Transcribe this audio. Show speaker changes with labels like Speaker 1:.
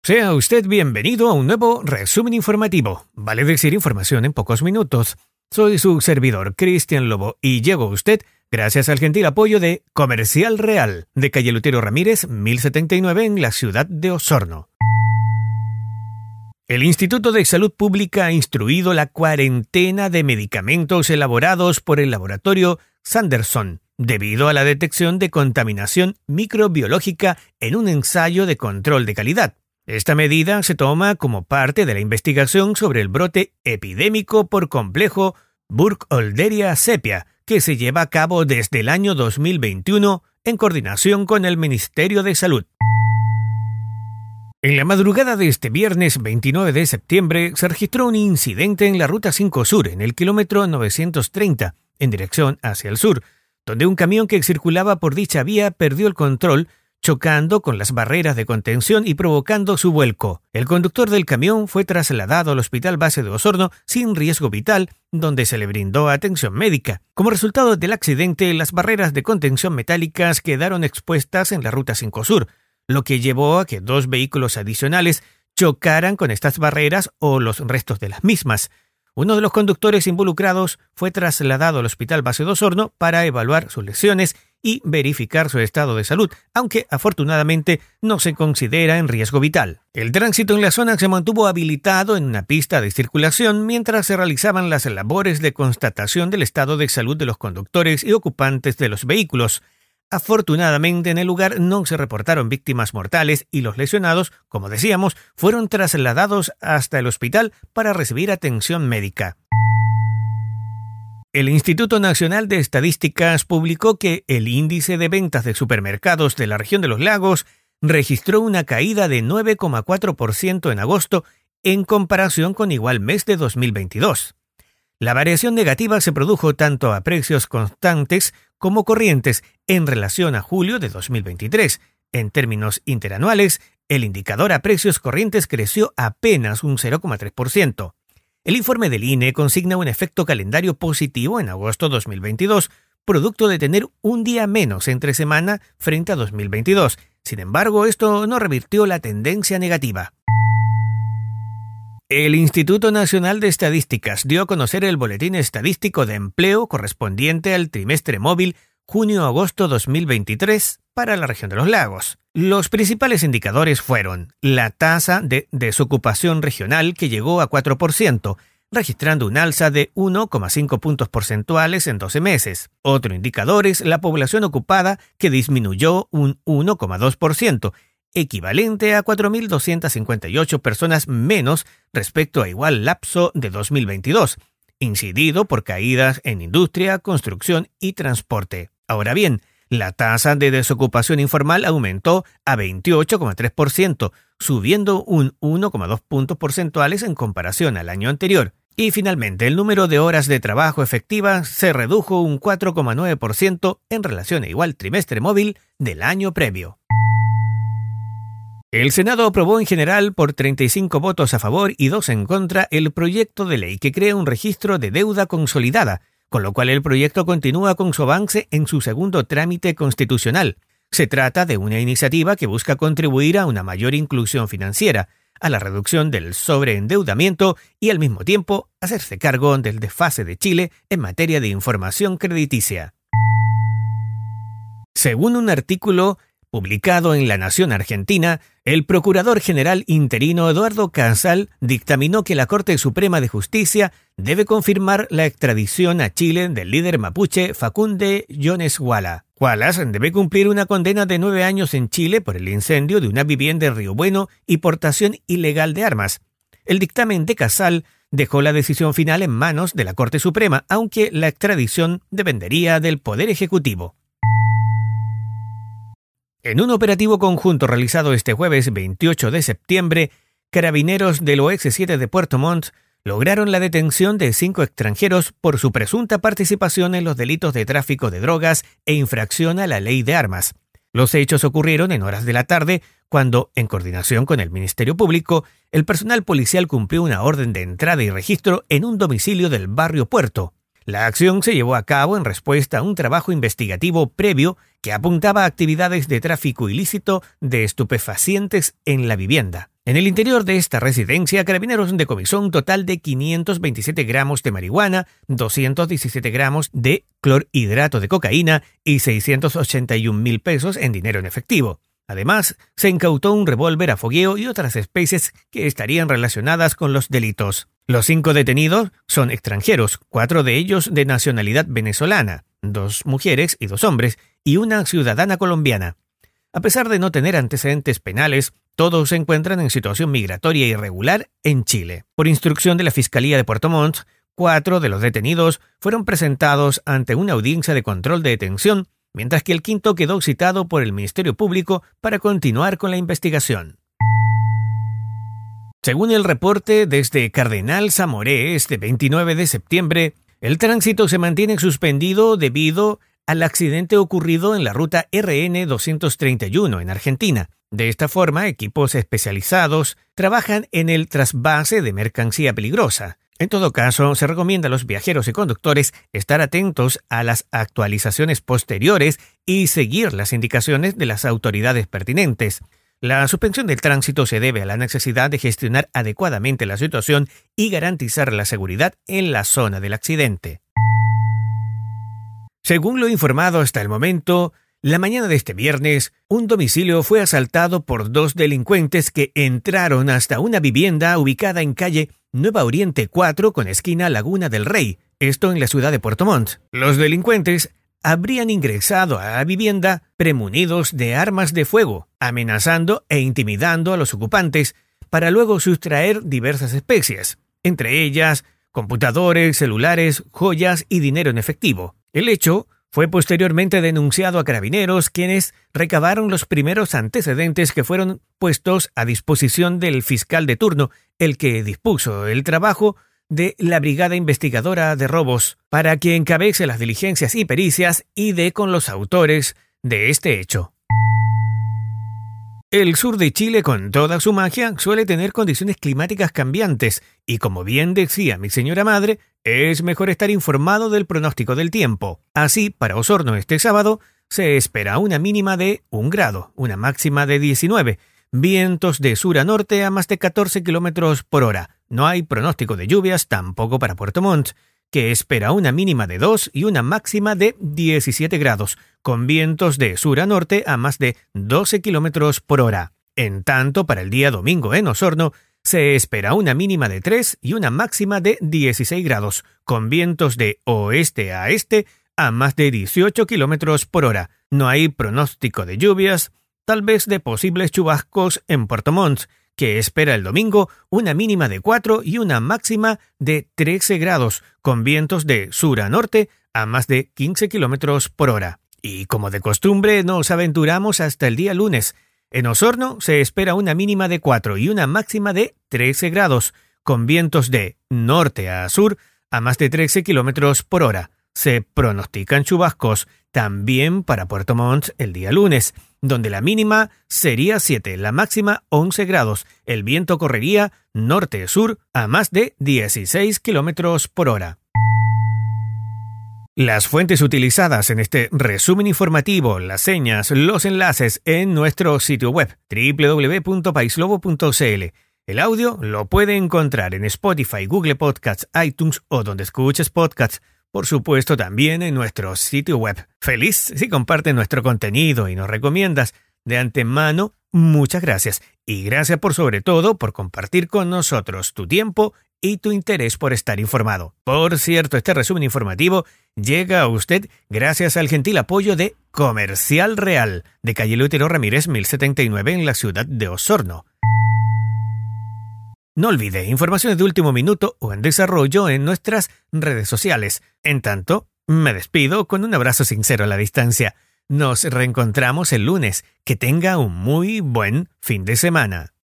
Speaker 1: Sea usted bienvenido a un nuevo resumen informativo. Vale decir información en pocos minutos. Soy su servidor, Cristian Lobo, y llego a usted gracias al gentil apoyo de Comercial Real, de calle Lutero Ramírez, 1079, en la ciudad de Osorno. El Instituto de Salud Pública ha instruido la cuarentena de medicamentos elaborados por el laboratorio Sanderson, debido a la detección de contaminación microbiológica en un ensayo de control de calidad. Esta medida se toma como parte de la investigación sobre el brote epidémico por complejo Burkholderia sepia, que se lleva a cabo desde el año 2021 en coordinación con el Ministerio de Salud. En la madrugada de este viernes 29 de septiembre se registró un incidente en la Ruta 5 Sur, en el kilómetro 930, en dirección hacia el sur, donde un camión que circulaba por dicha vía perdió el control, chocando con las barreras de contención y provocando su vuelco. El conductor del camión fue trasladado al Hospital Base de Osorno sin riesgo vital, donde se le brindó atención médica. Como resultado del accidente, las barreras de contención metálicas quedaron expuestas en la Ruta 5 Sur, lo que llevó a que 2 vehículos adicionales chocaran con estas barreras o los restos de las mismas. Uno de los conductores involucrados fue trasladado al Hospital Base de Osorno para evaluar sus lesiones y verificar su estado de salud, aunque afortunadamente no se considera en riesgo vital. El tránsito en la zona se mantuvo habilitado en una pista de circulación mientras se realizaban las labores de constatación del estado de salud de los conductores y ocupantes de los vehículos. Afortunadamente en el lugar no se reportaron víctimas mortales y los lesionados, como decíamos, fueron trasladados hasta el hospital para recibir atención médica. El Instituto Nacional de Estadísticas publicó que el índice de ventas de supermercados de la región de los lagos registró una caída de 9,4% en agosto en comparación con igual mes de 2022. La variación negativa se produjo tanto a precios constantes como corrientes en relación a julio de 2023. En términos interanuales, el indicador a precios corrientes creció apenas un 0,3%. El informe del INE consigna un efecto calendario positivo en agosto 2022, producto de tener un día menos entre semana frente a 2022. Sin embargo, esto no revirtió la tendencia negativa. El Instituto Nacional de Estadísticas dio a conocer el Boletín Estadístico de Empleo correspondiente al trimestre móvil junio-agosto 2023 para la región de los lagos. Los principales indicadores fueron la tasa de desocupación regional, que llegó a 4%, registrando un alza de 1,5 puntos porcentuales en 12 meses. Otro indicador es la población ocupada, que disminuyó un 1,2%, equivalente a 4.258 personas menos respecto a igual lapso de 2022, incidido por caídas en industria, construcción y transporte. Ahora bien, la tasa de desocupación informal aumentó a 28,3%, subiendo un 1,2 puntos porcentuales en comparación al año anterior. Y finalmente, el número de horas de trabajo efectivas se redujo un 4,9% en relación a igual trimestre móvil del año previo. El Senado aprobó en general por 35 votos a favor y 2 en contra el proyecto de ley que crea un registro de deuda consolidada, con lo cual el proyecto continúa con su avance en su segundo trámite constitucional. Se trata de una iniciativa que busca contribuir a una mayor inclusión financiera, a la reducción del sobreendeudamiento y al mismo tiempo hacerse cargo del desfase de Chile en materia de información crediticia. Según un artículo publicado en La Nación Argentina, el Procurador General interino Eduardo Casal dictaminó que la Corte Suprema de Justicia debe confirmar la extradición a Chile del líder mapuche Facunde Jones Wala. Wallace debe cumplir una condena de 9 años en Chile por el incendio de una vivienda en Río Bueno y portación ilegal de armas. El dictamen de Casal dejó la decisión final en manos de la Corte Suprema, aunque la extradición dependería del Poder Ejecutivo. En un operativo conjunto realizado este jueves 28 de septiembre, carabineros del OX7 de Puerto Montt lograron la detención de 5 extranjeros por su presunta participación en los delitos de tráfico de drogas e infracción a la ley de armas. Los hechos ocurrieron en horas de la tarde, cuando, en coordinación con el Ministerio Público, el personal policial cumplió una orden de entrada y registro en un domicilio del barrio Puerto. La acción se llevó a cabo en respuesta a un trabajo investigativo previo que apuntaba a actividades de tráfico ilícito de estupefacientes en la vivienda. En el interior de esta residencia, Carabineros decomisó un total de 527 gramos de marihuana, 217 gramos de clorhidrato de cocaína y 681,000 pesos en dinero en efectivo. Además, se incautó un revólver a fogueo y otras especies que estarían relacionadas con los delitos. Los 5 detenidos son extranjeros, 4 de ellos de nacionalidad venezolana, 2 mujeres y 2 hombres, y una ciudadana colombiana. A pesar de no tener antecedentes penales, todos se encuentran en situación migratoria irregular en Chile. Por instrucción de la Fiscalía de Puerto Montt, 4 de los detenidos fueron presentados ante una audiencia de control de detención, mientras que el quinto quedó citado por el Ministerio Público para continuar con la investigación. Según el reporte desde Cardenal Zamoré, este 29 de septiembre, el tránsito se mantiene suspendido debido al accidente ocurrido en la ruta RN 231 en Argentina. De esta forma, equipos especializados trabajan en el trasvase de mercancía peligrosa. En todo caso, se recomienda a los viajeros y conductores estar atentos a las actualizaciones posteriores y seguir las indicaciones de las autoridades pertinentes. La suspensión del tránsito se debe a la necesidad de gestionar adecuadamente la situación y garantizar la seguridad en la zona del accidente. Según lo informado hasta el momento, la mañana de este viernes, un domicilio fue asaltado por 2 delincuentes que entraron hasta una vivienda ubicada en calle Nueva Oriente 4 con esquina Laguna del Rey, esto en la ciudad de Puerto Montt. Los delincuentes habrían ingresado a la vivienda premunidos de armas de fuego, amenazando e intimidando a los ocupantes para luego sustraer diversas especies, entre ellas computadores, celulares, joyas y dinero en efectivo. El hecho fue posteriormente denunciado a Carabineros, quienes recabaron los primeros antecedentes que fueron puestos a disposición del fiscal de turno, el que dispuso el trabajo de la Brigada Investigadora de Robos, para que encabece las diligencias y pericias y dé con los autores de este hecho. El sur de Chile, con toda su magia, suele tener condiciones climáticas cambiantes y, como bien decía mi señora madre, es mejor estar informado del pronóstico del tiempo. Así, para Osorno este sábado, se espera una mínima de 1 grado, una máxima de 19, vientos de sur a norte a más de 14 kilómetros por hora. No hay pronóstico de lluvias tampoco para Puerto Montt, que espera una mínima de 2 y una máxima de 17 grados, con vientos de sur a norte a más de 12 kilómetros por hora. En tanto, para el día domingo en Osorno, se espera una mínima de 3 y una máxima de 16 grados, con vientos de oeste a este a más de 18 kilómetros por hora. No hay pronóstico de lluvias, tal vez de posibles chubascos en Puerto Montt, que espera el domingo una mínima de 4 y una máxima de 13 grados, con vientos de sur a norte a más de 15 kilómetros por hora. Y como de costumbre, nos aventuramos hasta el día lunes. En Osorno se espera una mínima de 4 y una máxima de 13 grados, con vientos de norte a sur a más de 13 kilómetros por hora. Se pronostican chubascos también para Puerto Montt el día lunes, donde la mínima sería 7, la máxima 11 grados. El viento correría norte-sur a más de 16 kilómetros por hora. Las fuentes utilizadas en este resumen informativo, las señas, los enlaces en nuestro sitio web www.paislobo.cl. El audio lo puede encontrar en Spotify, Google Podcasts, iTunes o donde escuches podcasts. Por supuesto, también en nuestro sitio web. Feliz si compartes nuestro contenido y nos recomiendas. De antemano, muchas gracias. Y gracias sobre todo por compartir con nosotros tu tiempo y tu interés por estar informado. Por cierto, este resumen informativo llega a usted gracias al gentil apoyo de Comercial Real, de calle Lutero Ramírez 1079 en la ciudad de Osorno. No olvide informaciones de último minuto o en desarrollo en nuestras redes sociales. En tanto, me despido con un abrazo sincero a la distancia. Nos reencontramos el lunes. Que tenga un muy buen fin de semana.